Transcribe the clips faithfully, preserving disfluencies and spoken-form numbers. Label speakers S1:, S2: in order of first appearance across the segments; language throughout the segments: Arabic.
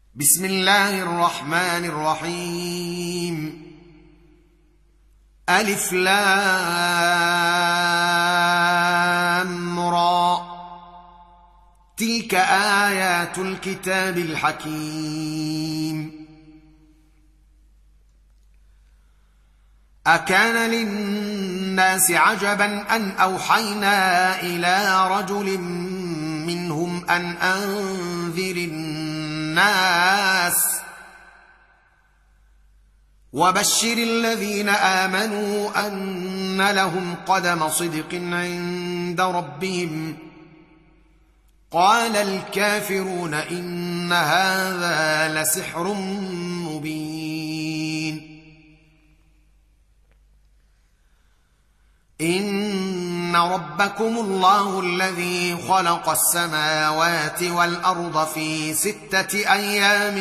S1: بسم الله الرحمن الرحيم. ألف لام را، تلك آيات الكتاب الحكيم. أكان للناس عجبا أن أوحينا إلى رجل منهم أن أنذر الناس وبشر الذين آمنوا أن لهم قدم صدق عند ربهم. قال الكافرون إن هذا لسحر مبين. إن ربكم الله الذي خلق السماوات والأرض في ستة أيام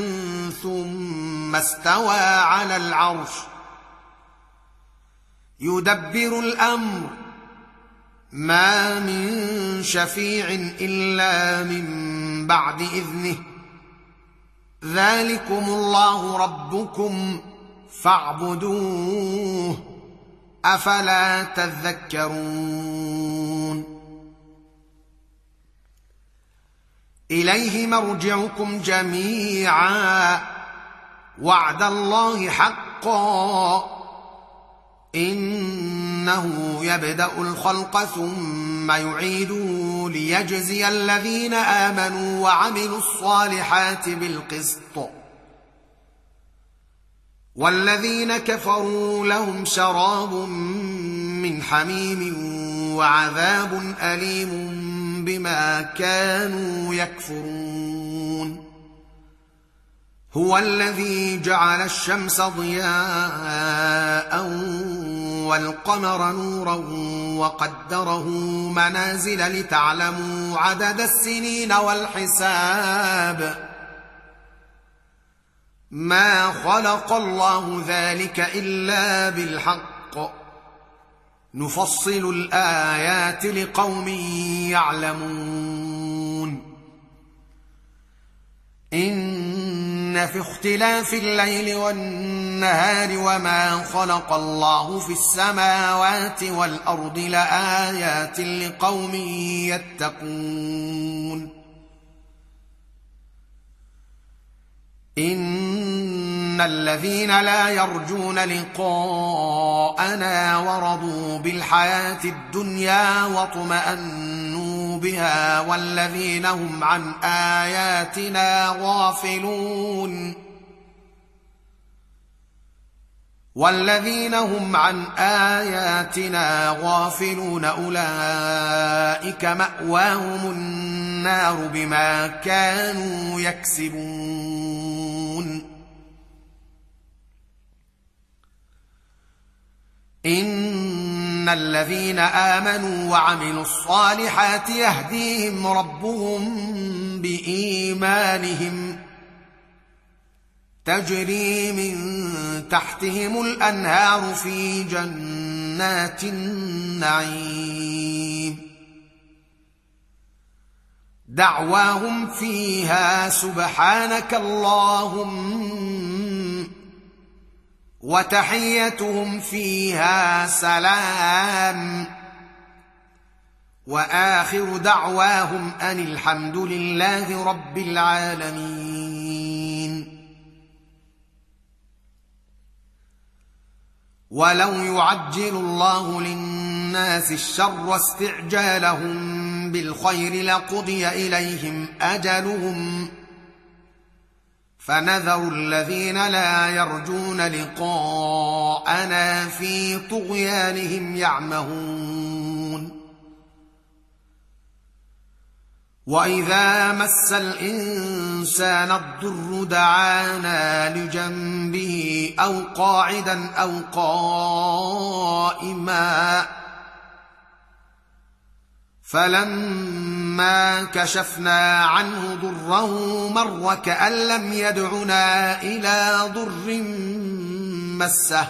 S1: ثم استوى على العرش يدبر الأمر ما من شفيع إلا من بعد إذنه. ذلكم الله ربكم فاعبدوه أفلا تذكرون. إليه مرجعكم جميعا وعد الله حقا. إنه يبدأ الخلق ثم يعيده ليجزي الذين آمنوا وعملوا الصالحات بالقسط، والذين كفروا لهم شراب من حميم وعذاب أليم بما كانوا يكفرون. هو الذي جعل الشمس ضياء والقمر نورا وقدره منازل لتعلموا عدد السنين والحساب. ما خلق الله ذلك إلا بالحق، نفصل الآيات لقوم يعلمون. إن في اختلاف الليل والنهار وما خلق الله في السماوات والأرض لآيات لقوم يتقون. إن الذين لا يرجون لقاءنا ورضوا بالحياة الدنيا واطمأنوا بها والذين هم عن آياتنا غافلون والذين هم عن آياتنا غافلون أولئك مأواهم النار بما كانوا يكسبون. إن الذين آمنوا وعملوا الصالحات يهديهم ربهم بإيمانهم تجري من تحتهم الأنهار في جنات النعيم. دعواهم فيها سبحانك اللهم وتحيتهم فيها سلام وآخر دعواهم أن الحمد لله رب العالمين. ولو يعجل الله للناس الشر استعجالهم بالخير لقضي إليهم أجلهم فنذر الذين لا يرجون لقاءنا في طغيانهم يعمهون. وإذا مس الإنسان الضر دعانا لجنبه أو قاعدا أو قائما فلما كشفنا عنه ضره مر كأن لم يدعنا إلى ضر مسه.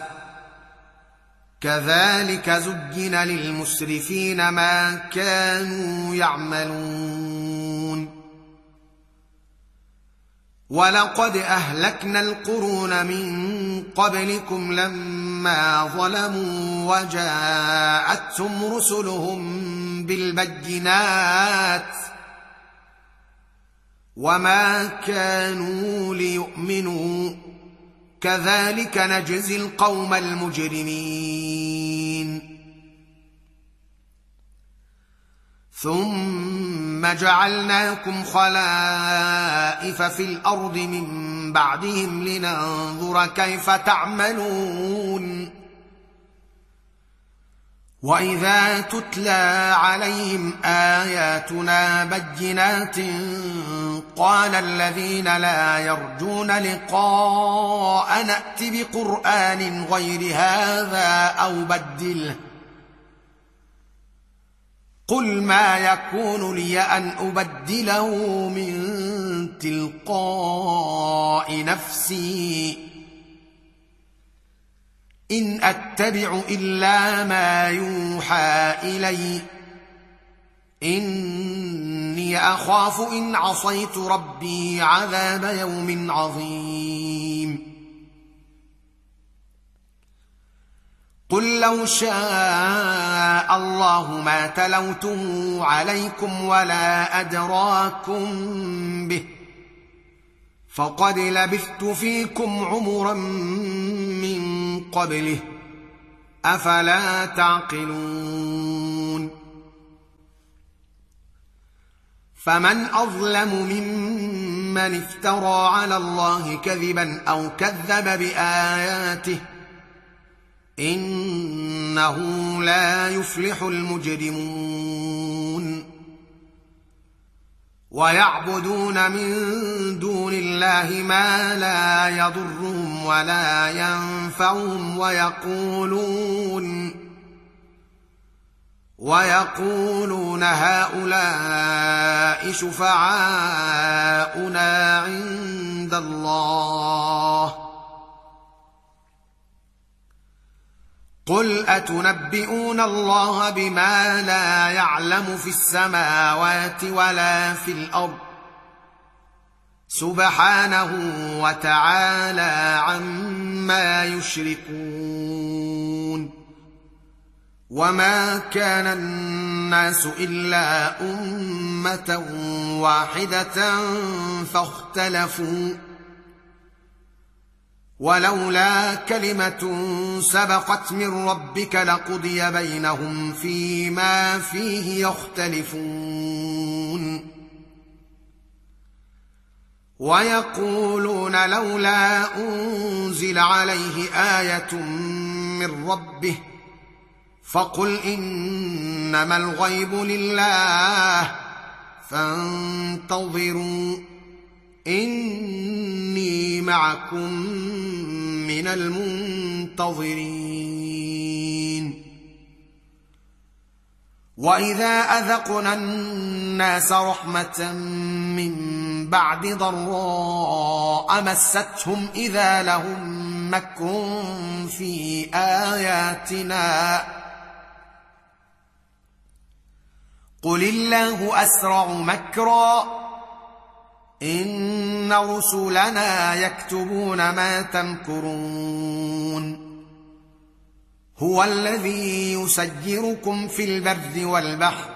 S1: كذلك زين للمسرفين ما كانوا يعملون. ولقد أهلكنا القرون من قبلكم لما ظلموا وجاءتهم رسلهم بالبينات وما كانوا ليؤمنوا كذلك نجزي القوم المجرمين ثم جعلناكم خلائف في الأرض من بعدهم لننظر كيف تعملون وإذا تتلى عليهم آياتنا بينات قال الذين لا يرجون لقاء نأت بقرآن غير هذا أو بدله قل ما يكون لي أن أبدله من تلقاء نفسي إن أتبع إلا ما يوحى إلي إني أخاف إن عصيت ربي عذاب يوم عظيم قل لو شاء الله ما تلوته عليكم ولا أدراكم به فقد لبثت فيكم عمرا من قبله أفلا تعقلون فمن أظلم ممن افترى على الله كذبا أو كذب بآياته إنه لا يفلح المجرمون ويعبدون من دون الله ما لا يضرهم ولا ينفعهم ويقولون ويقولون هؤلاء شفعاؤنا عند الله قل أتنبئون الله بما لا يعلم في السماوات ولا في الأرض سبحانه وتعالى عما يشركون وما كان الناس إلا أمة واحدة فاختلفوا ولولا كلمة سبقت من ربك لقضي بينهم فيما فيه يختلفون ويقولون لولا أنزل عليه آية من ربه فقل إنما الغيب لله فانتظروا إني معكم من المنتظرين وإذا أذقنا الناس رحمة من بعد ضراء مستهم إذا لهم مكر في آياتنا قل الله أسرع مكرا إن رسلنا يكتبون ما تمكرون هو الذي يسيركم في البر والبحر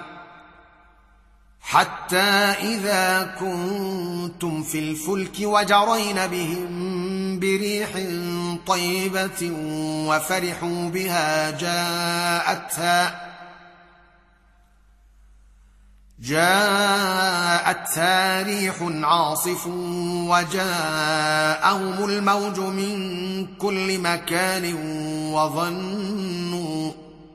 S1: حتى إذا كنتم في الفلك وجرين بهم بريح طيبة وفرحوا بها جاءتها جاءتها ريح عاصف وجاءهم الموج من كل مكان وظنوا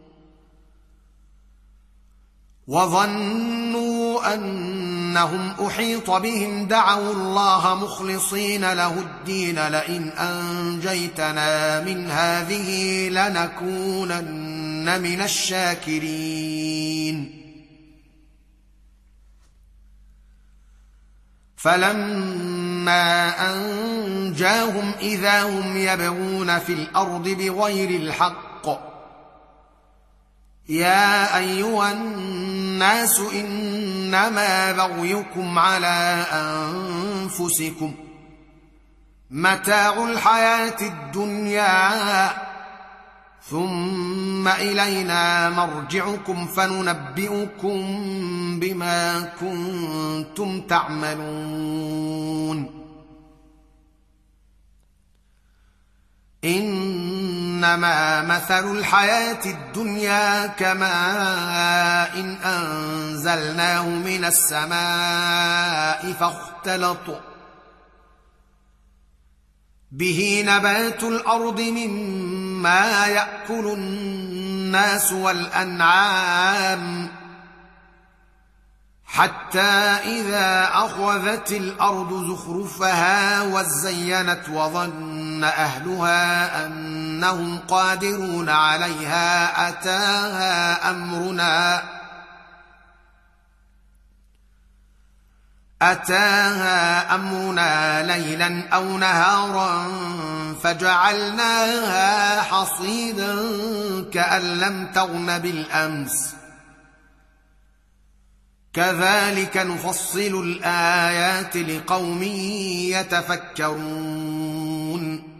S1: وظنوا أنهم أحيط بهم دعوا الله مخلصين له الدين لئن أنجيتنا من هذه لنكونن من الشاكرين فلما أنجاهم إذا هم يبغون في الأرض بغير الحق يا أيها الناس إنما بغيكم على أنفسكم متاع الحياة الدنيا ثم إلينا مرجعكم فننبئكم بما كنتم تعملون إنما مثل الحياة الدنيا كماء إن أنزلناه من السماء فاختلط به نبات الأرض مما يأكل الناس والأنعام حتى إذا أخذت الأرض زخرفها وزينت وظن أهلها أنهم قادرون عليها أتاها أمرنا أتاها أمرنا ليلا أو نهارا فجعلناها حصيدا كأن لم تغن بالأمس كذلك نفصل الآيات لقوم يتفكرون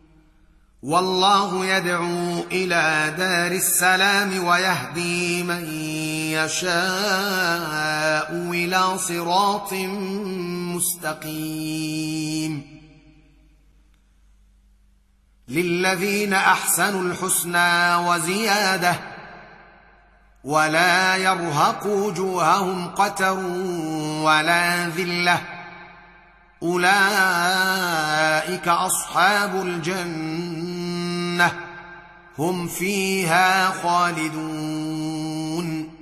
S1: والله يدعو إلى دار السلام ويهدي من يشاء إلى صراط مستقيم للذين أحسنوا الحسنى وزيادة ولا يرهق وجوههم قتر ولا ذلة أولئك أصحاب الجنة هم فيها خالدون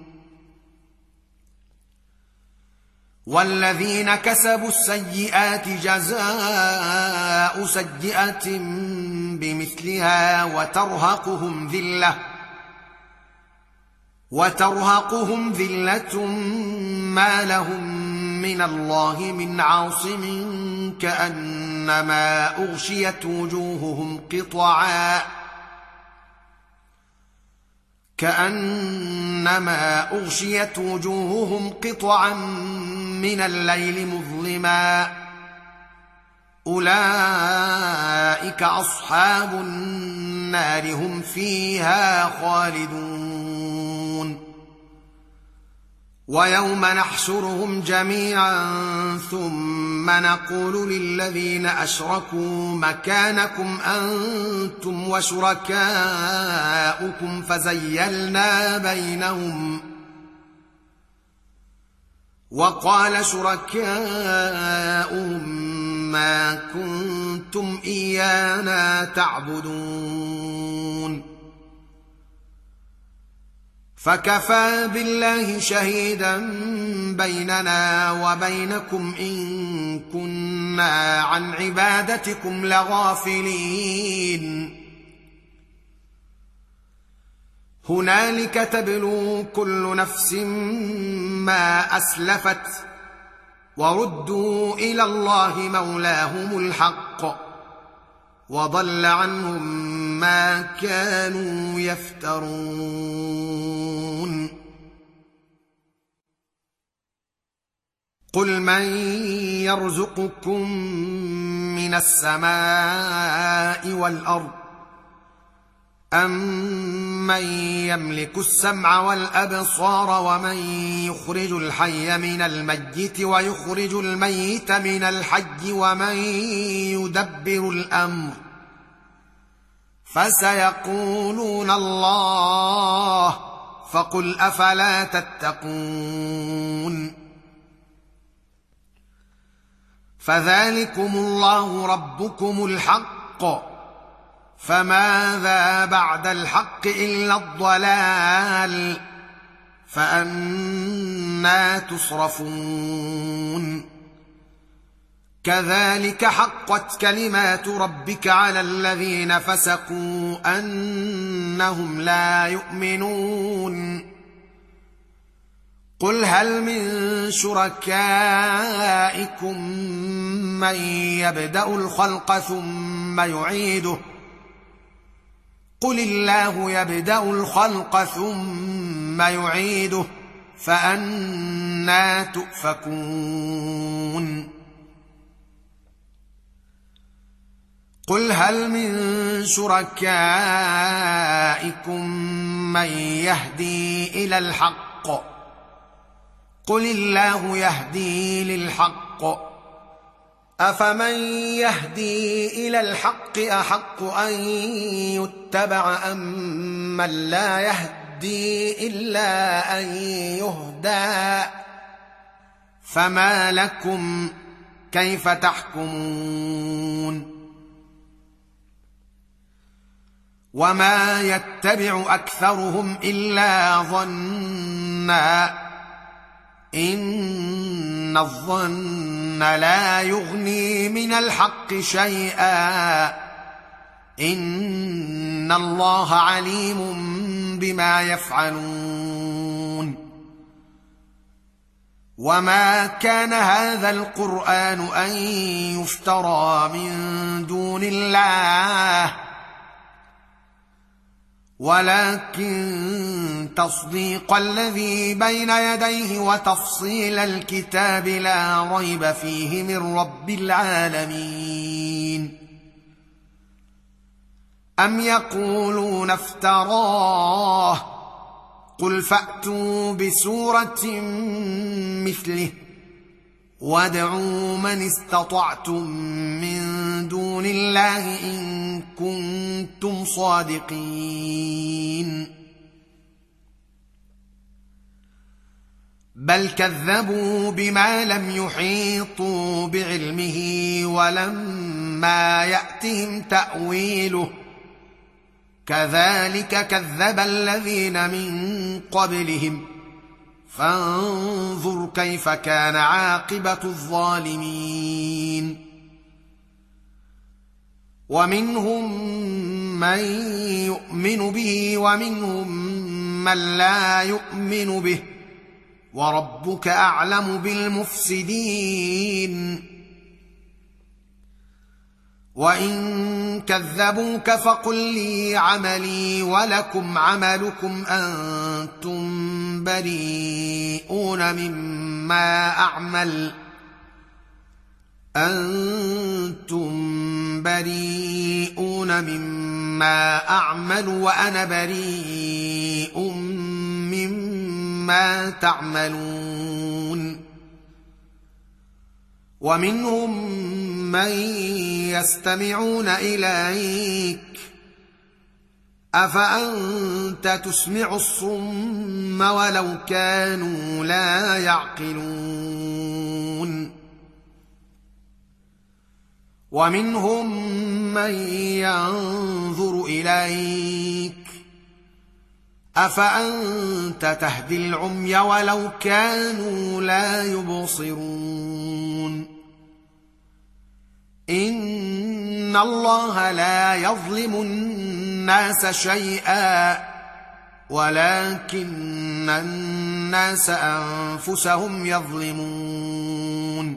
S1: والذين كسبوا السيئات جزاء سيئة بمثلها وترهقهم ذلة وترهقهم ذلة ما لهم من الله من عاصم كأنما أغشيت وجوههم قطعا كأنما أغشيت وجوههم قطعا من الليل مظلما أولئك أصحاب النار هم فيها خالدون ويوم نحشرهم جميعا ثم نقول للذين أشركوا مكانكم أنتم وشركاؤكم فزيلنا بينهم وقال شركاؤهم ما كنتم إيانا تعبدون فكفى بالله شهيدا بيننا وبينكم إن كنا عن عبادتكم لغافلين هنالك تبلو كل نفس ما أسلفت وردوا إلى الله مولاهم الحق وضل عنهم ما كانوا يفترون قل من يرزقكم من السماء والأرض أَمَّن يَمْلِكُ السَّمْعَ وَالْأَبْصَارَ وَمَن يُخْرِجُ الْحَيَّ مِنَ الْمَيِّتِ وَيُخْرِجُ الْمَيِّتَ مِنَ الْحَيِّ وَمَن يُدَبِّرُ الْأَمْرَ فَسَيَقُولُونَ اللَّهُ فَقُلْ أَفَلَا تَتَّقُونَ فَذَلِكُمُ اللَّهُ رَبُّكُمُ الْحَقُّ فماذا بعد الحق إلا الضلال فأنى تصرفون كذلك حقت كلمات ربك على الذين فسقوا أنهم لا يؤمنون قل هل من شركائكم من يبدأ الخلق ثم يعيده قل الله يبدأ الخلق ثم يعيده فأنى تؤفكون قل هل من شركائكم من يهدي إلى الحق قل الله يهدي للحق أفمن يهدي إلى الحق أحق أن يتبع أم من لا يهدي إلا أن يهدى فما لكم كيف تحكمون وما يتبع أكثرهم إلا ظنا إن الظن لا يغني من الحق شيئا إن الله عليم بما يفعلون وما كان هذا القرآن أن يفترى من دون الله ولكن تصديق الذي بين يديه وتفصيل الكتاب لا ريب فيه من رب العالمين أم يقولون افتراه قل فأتوا بسورة مثله وادعوا من استطعتم من دون الله إن كنتم صادقين بل كذبوا بما لم يحيطوا بعلمه ولما يأتهم تأويله كذلك كذب الذين من قبلهم فانظر كيف كان عاقبة الظالمين ومنهم من يؤمن به ومنهم من لا يؤمن به وربك أعلم بالمفسدين وإن كذبوك فقل لي عملي ولكم عملكم أنتم بريئون مما أعمل أنتم بريئون مما أعمل وأنا بريء مما تعملون ومنهم من يستمعون إليك أفأنت تسمع الصم ولو كانوا لا يعقلون ومنهم من ينظر إليك أفأنت تهدي العمي ولو كانوا لا يبصرون إن الله لا يظلم الناس شيئا ولكن الناس أنفسهم يظلمون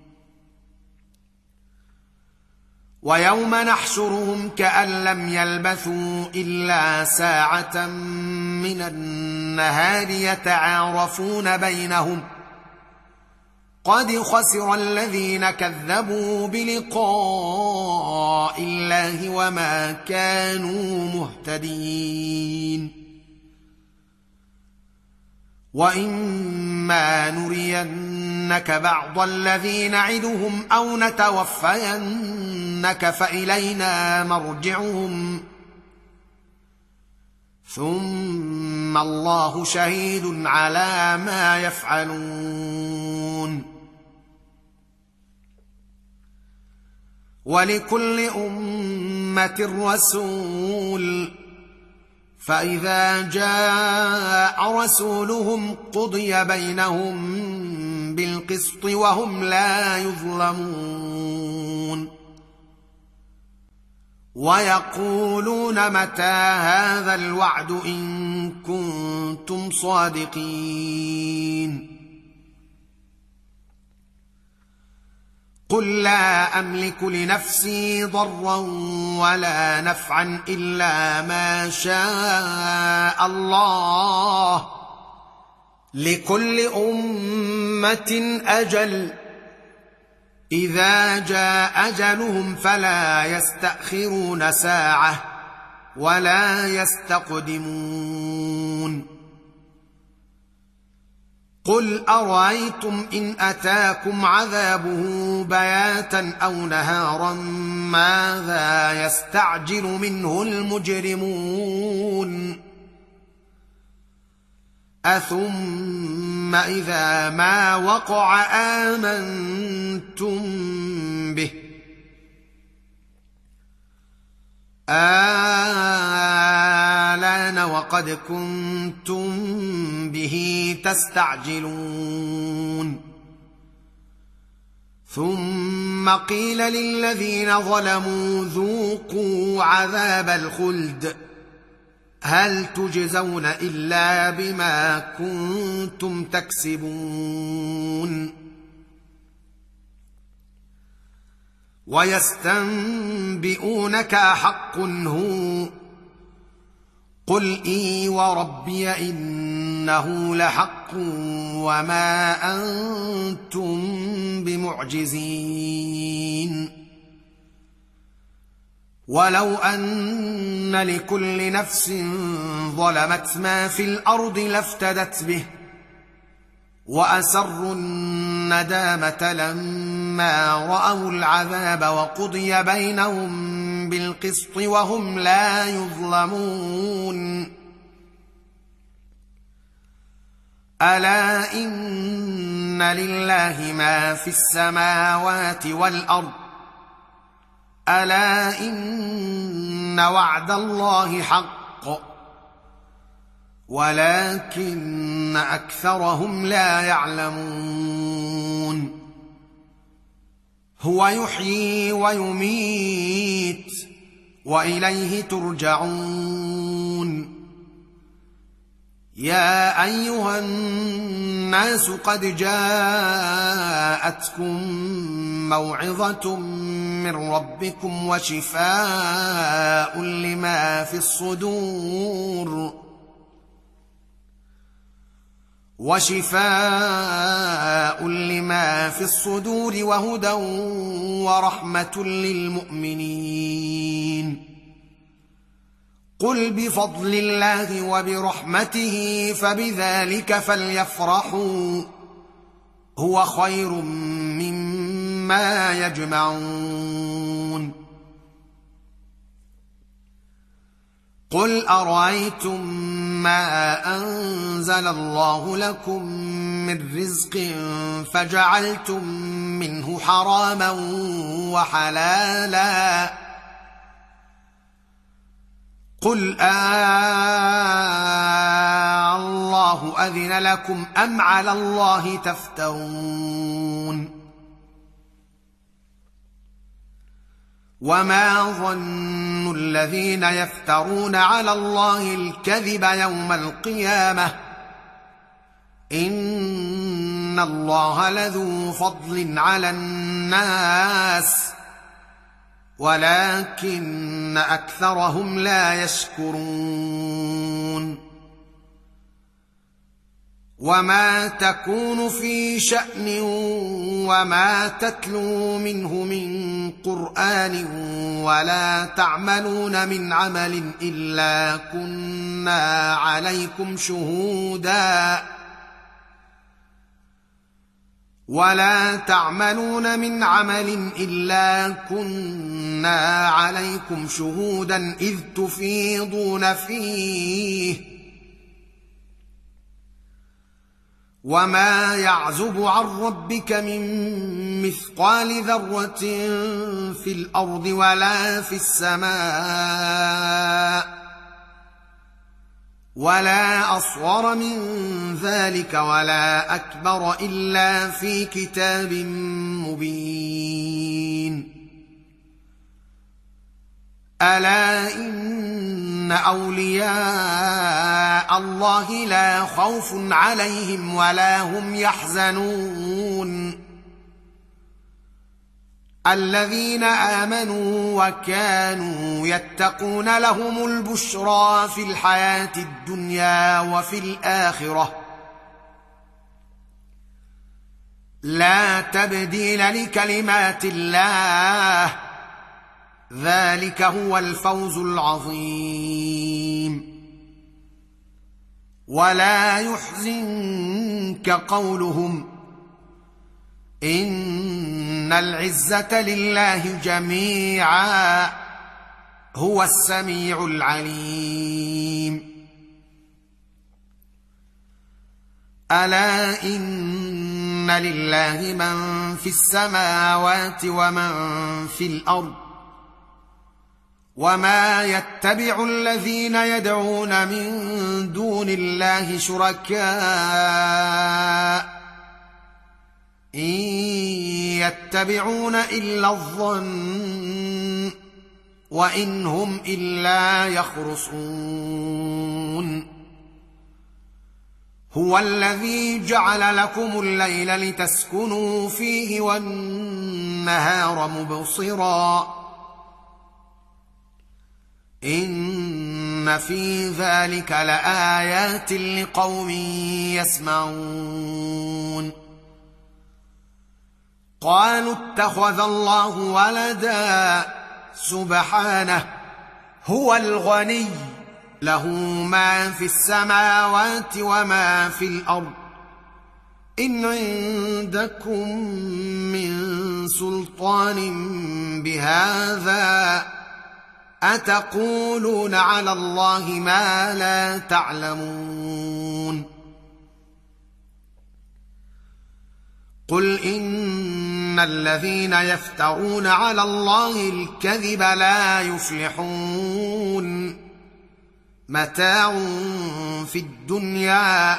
S1: ويوم نحشرهم كأن لم يلبثوا إلا ساعة من النهار يتعارفون بينهم قد خسر الذين كذبوا بلقاء الله وما كانوا مهتدين وإما نرينك بعض الذي نعدهم أو نتوفينك فإلينا مرجعهم ثم الله شهيد على ما يفعلون ولكل أمة رسول فإذا جاء رسولهم قضي بينهم بالقسط وهم لا يظلمون ويقولون متى هذا الوعد إن كنتم صادقين قل لا أملك لنفسي ضرا ولا نفعا إلا ما شاء الله لكل أمة أجل إذا جاء أجلهم فلا يستأخرون ساعة ولا يستقدمون قل أرأيتم إن أتاكم عذابه بياتا أو نهارا ماذا يستعجل منه المجرمون أثم إذا ما وقع آمنتم به آلان وقد كنتم به تستعجلون ثم قيل للذين ظلموا ذوقوا عذاب الخلد هل تجزون إلا بما كنتم تكسبون ويستنبئونك أحق هو قل إي وربي إنه لحق وما أنتم بمعجزين ولو أن لكل نفس ظلمت ما في الأرض لافتدت به وأسروا الندامة لما رأوا العذاب وقضي بينهم بالقسط وهم لا يظلمون ألا إن لله ما في السماوات والأرض ألا إن وعد الله حق ولكن أكثرهم لا يعلمون هو يحيي ويميت وإليه ترجعون يا أيها الناس قد جاءتكم موعظة من ربكم وشفاء لما في الصدور وشفاء لما في الصدور وهدى ورحمة للمؤمنين قل بفضل الله وبرحمته فبذلك فليفرحوا هو خير مما يجمعون قل أرأيتم ما أنزل الله لكم من رزق فجعلتم منه حراما وحلالا قل آه الله أذن لكم أم على الله تفترون وما ظن الذين يفترون على الله الكذب يوم القيامة إن الله لذو فضل على الناس ولكن أكثرهم لا يشكرون وما تكون في شأن وما تتلو منه من قرآن ولا تعملون من عمل إلا كنا عليكم شهودا ولا تعملون من عمل إلا كنا عليكم شهودا إذ تفيضون فيه وما يعزب عن ربك من مثقال ذرة في الأرض ولا في السماء ولا أصغر من ذلك ولا أكبر إلا في كتاب مبين ألا إن أولياء الله لا خوف عليهم ولا هم يحزنون الذين آمنوا وكانوا يتقون لهم البشرى في الحياة الدنيا وفي الآخرة لا تبديل لكلمات الله، ذلك هو الفوز العظيم. ولا يحزنك قولهم إن العزة لله جميعا هو السميع العليم. ألا إن لله من في السماوات ومن في الأرض، وما يتبع الذين يدعون من دون الله شركاء إن يتبعون إلا الظن وإن هم إلا يخرصون. هو الذي جعل لكم الليل لتسكنوا فيه والنهار مبصرا إن في ذلك لآيات لقوم يسمعون. قالوا اتخذ الله ولدا سبحانه هو الغني له ما في السماوات وما في الأرض إن عندكم من سلطان بهذا أتقولون على الله ما لا تعلمون. قل إن الذين يفترون على الله الكذب لا يفلحون، متاع في الدنيا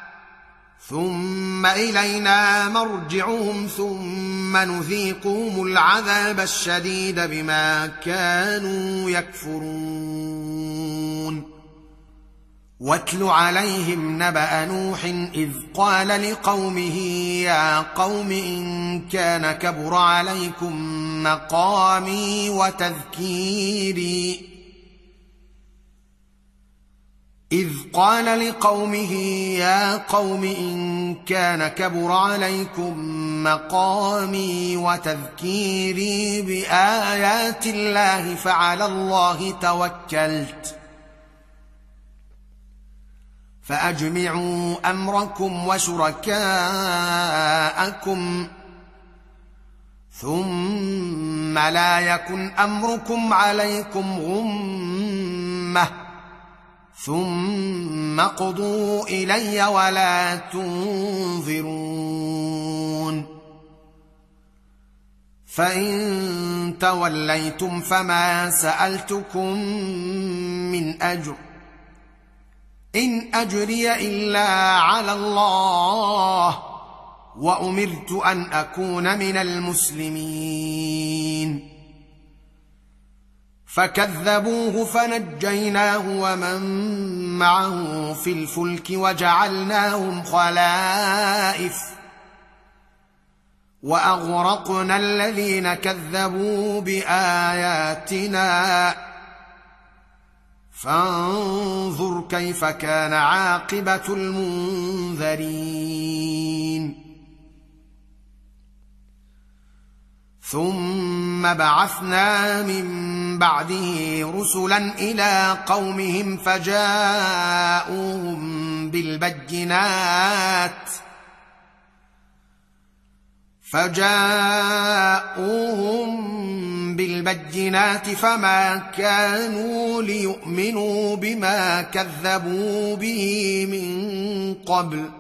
S1: ثم إلينا مرجعهم ثم نذيقهم العذاب الشديد بما كانوا يكفرون. واتل عليهم نبأ نوح إذ قال لقومه يا قوم إن كان كبر عليكم مقامي وتذكيري إذ قال لقومه يا قوم إن كان كبر عليكم مقامي وتذكيري بآيات الله فعلى الله توكلت فأجمعوا أمركم وشركاءكم ثم لا يكن أمركم عليكم غمة ثم اقضوا إلي ولا تنظرون. فإن توليتم فما سألتكم من أجر إن أجري إلا على الله وأمرت أن أكون من المسلمين. فكذبوه فنجيناه ومن معه في الفلك وجعلناهم خلائف وأغرقنا الذين كذبوا بآياتنا فانظر كيف كان عاقبة المنذرين. ثم بعثنا من بعده رسلا إلى قومهم فجاءوهم بالبينات فجاءوهم بالبينات فما كانوا ليؤمنوا بما كذبوا به من قبل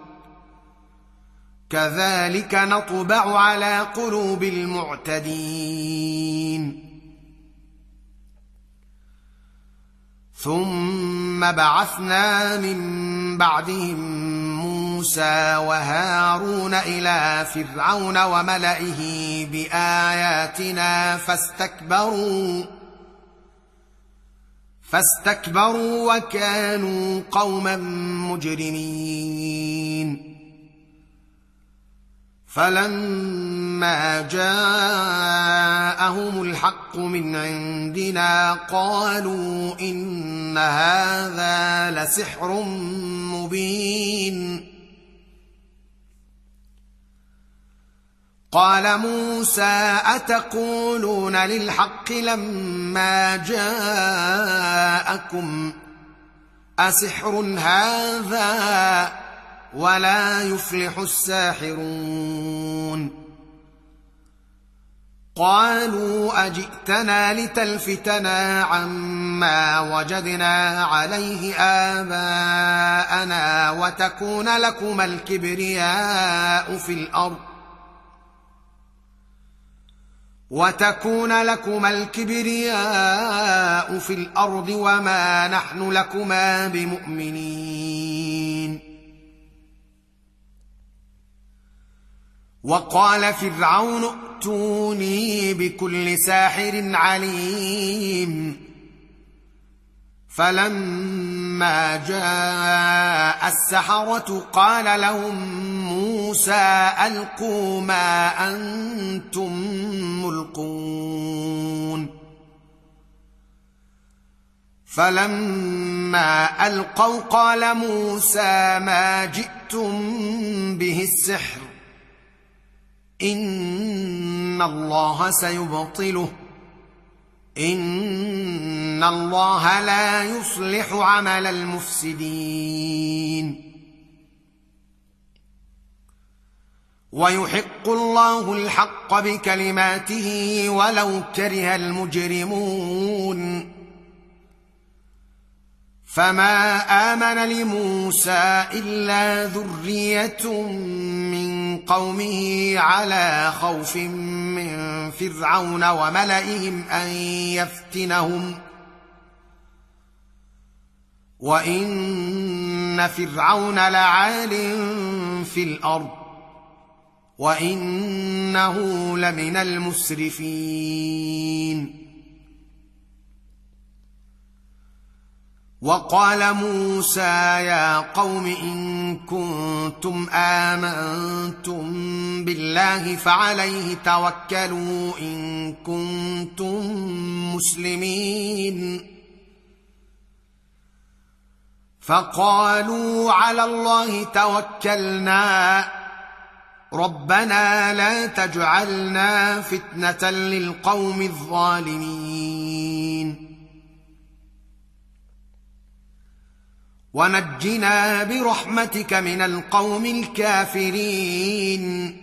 S1: كذلك نطبع على قلوب المعتدين. ثم بعثنا من بعدهم موسى وهارون إلى فرعون وملئه بآياتنا فاستكبروا فاستكبروا وكانوا قوما مجرمين. فلما جاءهم الحق من عندنا قالوا إن هذا لسحر مبين. قال موسى أتقولون للحق لما جاءكم أسحر هذا ولا يفلح الساحرون قالوا أجئتنا لتلفتنا عما وجدنا عليه آباءنا وتكون لكما الكبرياء في الأرض وتكون لكما الكبرياء في الأرض وما نحن لكما بمؤمنين وقال فرعون ائتوني بكل ساحر عليم فلما جاء السحرة قال لهم موسى ألقوا ما أنتم ملقون فلما ألقوا قال موسى ما جئتم به السحر إن الله سيبطله إن الله لا يصلح عمل المفسدين ويحق الله الحق بكلماته ولو كره المجرمون فما آمن لموسى إلا ذرية من قومه على خوف من فرعون وملئهم أن يفتنهم وإن فرعون لعال في الأرض وإنه لمن المسرفين وقال موسى يا قوم إن كنتم آمنتم بالله فعليه توكلوا إن كنتم مسلمين فقالوا على الله توكلنا ربنا لا تجعلنا فتنة للقوم الظالمين ونجنا برحمتك من القوم الكافرين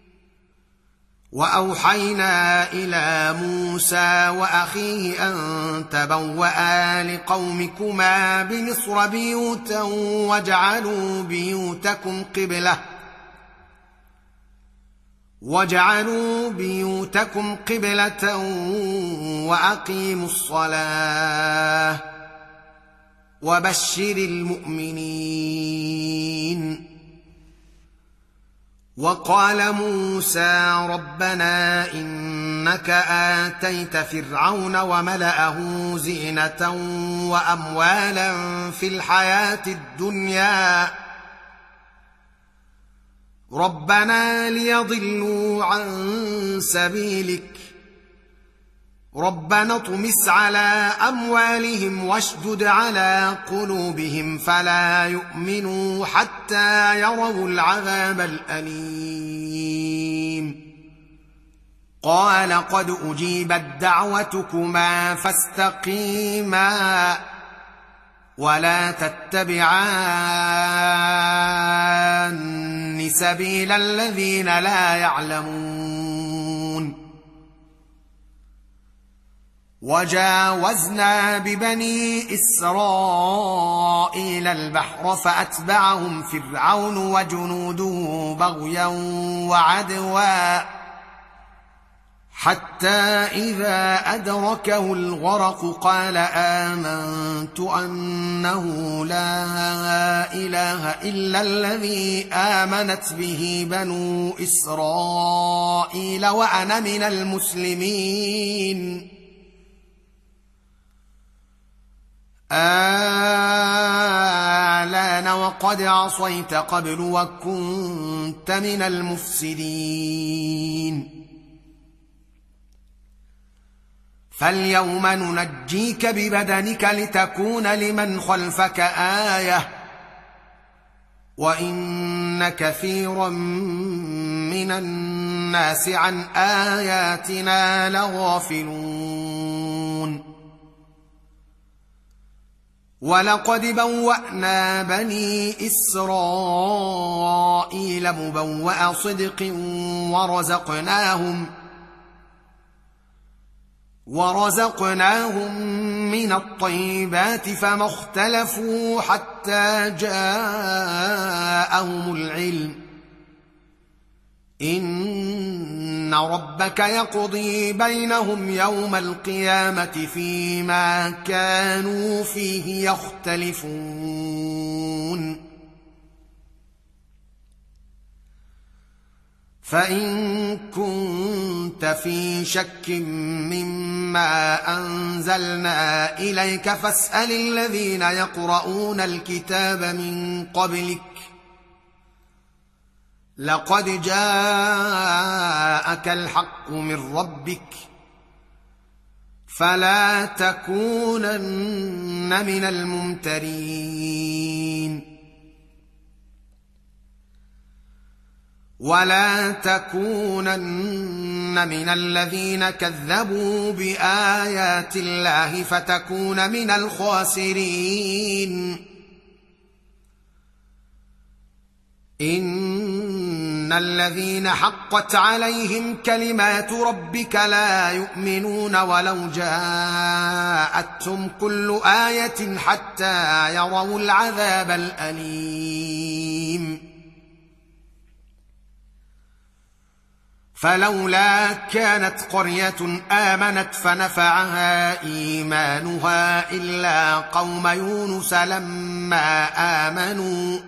S1: وأوحينا إلى موسى وأخيه أن تبوأ لقومكما بمصر بيوتا واجعلوا بيوتكم قبلة واجعلوا بيوتكم قبلة وأقيموا الصلاة وبشر المؤمنين وقال موسى ربنا إنك آتيت فرعون وملأه زينة وأموالا في الحياة الدنيا ربنا ليضلوا عن سبيلك ربنا اطمس على أموالهم واشدد على قلوبهم فلا يؤمنوا حتى يروا العذاب الأليم قال قد أجيبت دعوتكما فاستقيما ولا تتبعان سبيل الذين لا يعلمون وجاوزنا ببني إسرائيل البحر فأتبعهم فرعون وجنوده بغيا وعدوا حتى إذا أدركه الغرق قال آمنت أنه لا إله إلا الذي آمنت به بنو إسرائيل وأنا من المسلمين آلان وقد عصيت قبل وكنت من المفسدين فاليوم ننجيك ببدنك لتكون لمن خلفك آية وإن كثيرا من الناس الناس عن آياتنا لغافلون ولقد بوأنا بني إسرائيل مبوأ صدق ورزقناهم ورزقناهم من الطيبات فما اختلفوا حتى جاءهم العلم إن ربك يقضي بينهم يوم القيامة فيما كانوا فيه يختلفون فإن كنت في شك مما أنزلنا إليك فاسأل الذين يقرؤون الكتاب من قبلك لقد جاءك الحق من ربك فلا تكونن من الممترين ولا تكونن من الذين كذبوا بآيات الله فتكون من الخاسرين إن الذين حقت عليهم كلمات ربك لا يؤمنون ولو جاءتهم كل آية حتى يروا العذاب الأليم فلولا كانت قرية آمنت فنفعها إيمانها إلا قوم يونس لما آمنوا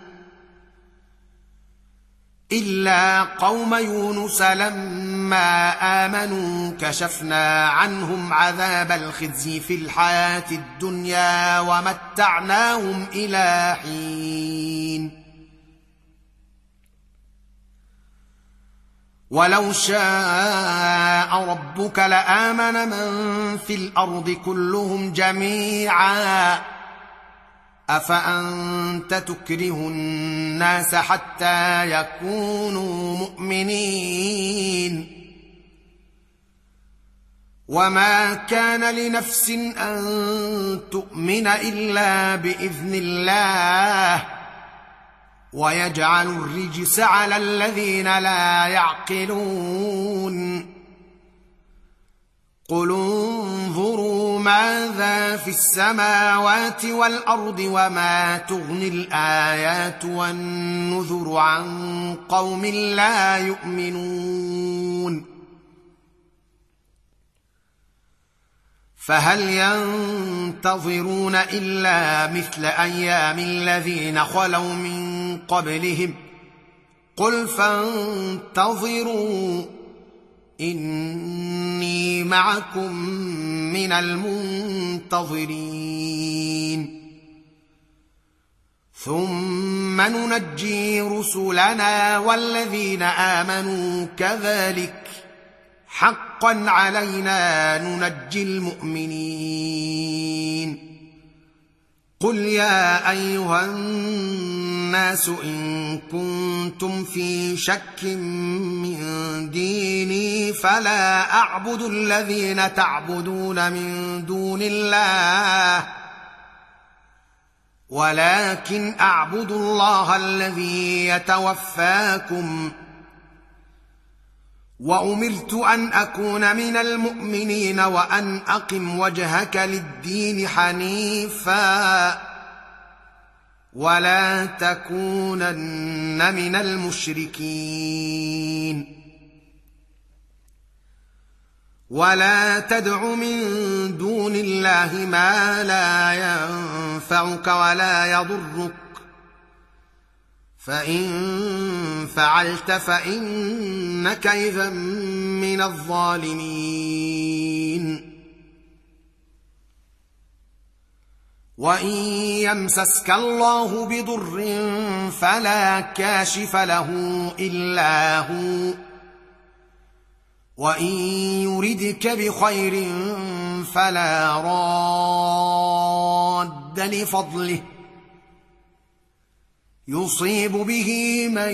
S1: إلا قوم يونس لما آمنوا كشفنا عنهم عذاب الخزي في الحياة الدنيا ومتعناهم إلى حين ولو شاء ربك لآمن من في الأرض كلهم جميعا أفأنت تكره الناس حتى يكونوا مؤمنين وما كان لنفس أن تؤمن إلا بإذن الله ويجعل الرجس على الذين لا يعقلون قل انظروا ماذا في السماوات والأرض وما تغني الآيات والنذر عن قوم لا يؤمنون فهل ينتظرون إلا مثل أيام الذين خلوا من قبلهم قل فانتظروا إني معكم من المنتظرين ثم ننجي رسلنا والذين آمنوا كذلك حقا علينا ننجي المؤمنين قل يا أيها الناس إن كنتم في شك من ديني فلا أعبد الذين تعبدون من دون الله ولكن أعبد الله الذي يتوفاكم وأمرت أن أكون من المؤمنين وأن أقم وجهك للدين حنيفا ولا تكونن من المشركين ولا تدع من دون الله ما لا ينفعك ولا يضرك فإن فعلت فإنك إذا من الظالمين وإن يمسسك الله بضر فلا كاشف له إلا هو وإن يردك بخير فلا راد لفضله يصيب به من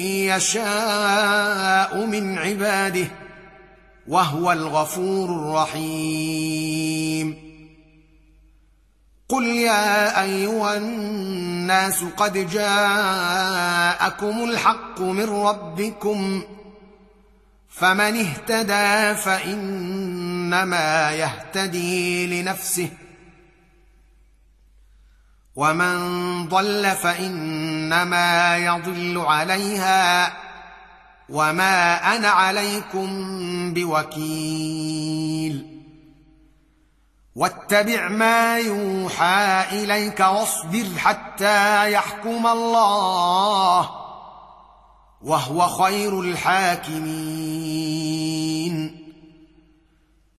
S1: يشاء من عباده وهو الغفور الرحيم. قل يا ايها الناس قد جاءكم الحق من ربكم فمن اهتدى فانما يهتدي لنفسه ومن ضل فانما يضل عليها وما انا عليكم بوكيل. واتبع ما يوحى اليك واصبر حتى يحكم الله وهو خير الحاكمين.